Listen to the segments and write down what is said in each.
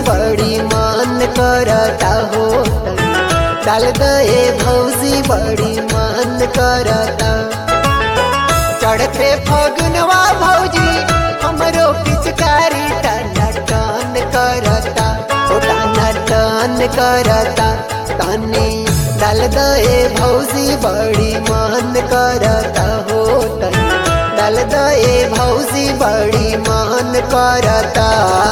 बड़ी मान करता हो डाल दे भौजी बड़ी मान करता। चढ़ते फगुनवा भौजी हमरो पिचकारी टाना टान करता ओ टाना टान करता। तानी डाल दे भौजी बड़ी मान करता हो डाल दे भौजी बड़ी मान करता।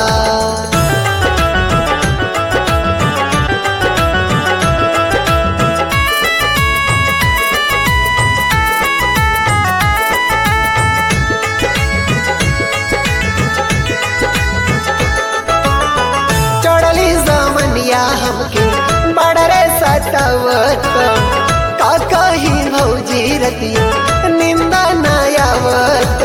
हमके बड़रे सतावत का कही भौजी रतिया निंदा नयावत।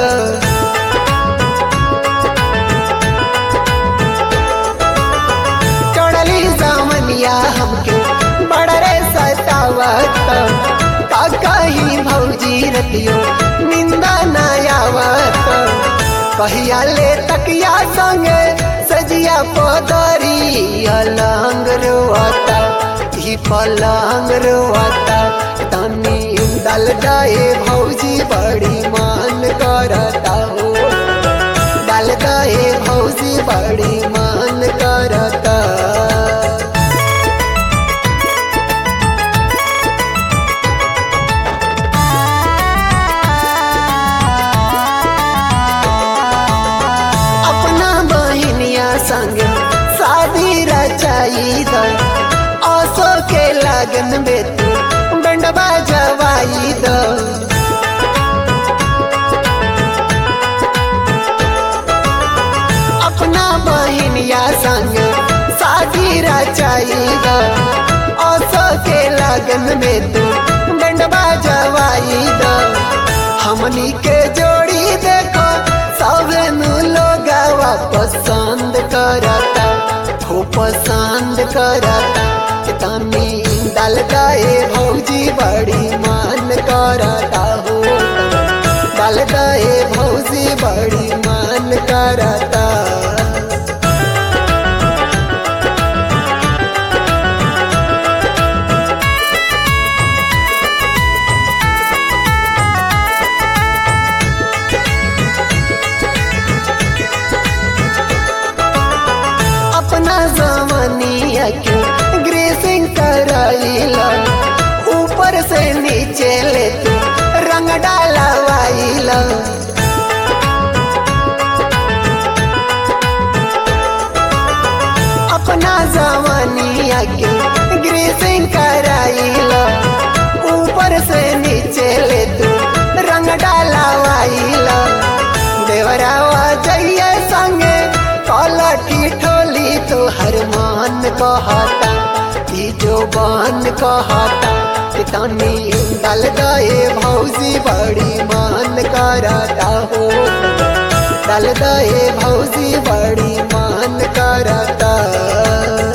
चढ़ली जामनिया हमके बड़रे सतावत का कही भौजी रतिया निंदा नयावत। कहिया ले तकिया संगे सजिया पदरी अलंग रोता ही पलंग रोता। तनी डाल दे भौजी बड़ी मान करता हो डाल दे भौजी बड़ी मान करता। संग शादी रचाई द असो के लगन में तू बंडवा जवाई द। अपना बहिनिया संग शादी रचाई द असो के लगन में तू बंडवा जवाई द। हमनी के जोड़ी देखो सब लोग पसंद करता हो पसंद करता। तनी डाल दे भौजी बड़ी मान करता हो डाल दे भौजी बड़ी मान करता। जवानिया के ग्रेसिंग कराइला ऊपर से नीचे ले तू रंग डालवाइला। अपना जवानिया के ग्रेसिंग कराइला ऊपर से नीचे ले तू रंग डालवाइला। देवरावा जइए संगे कलठी ठोली तो हर मान कहता ई जो बान कहता। तनी डाल दे भौजी बड़ी मान करता हो डाल दे भौजी बड़ी मान करता।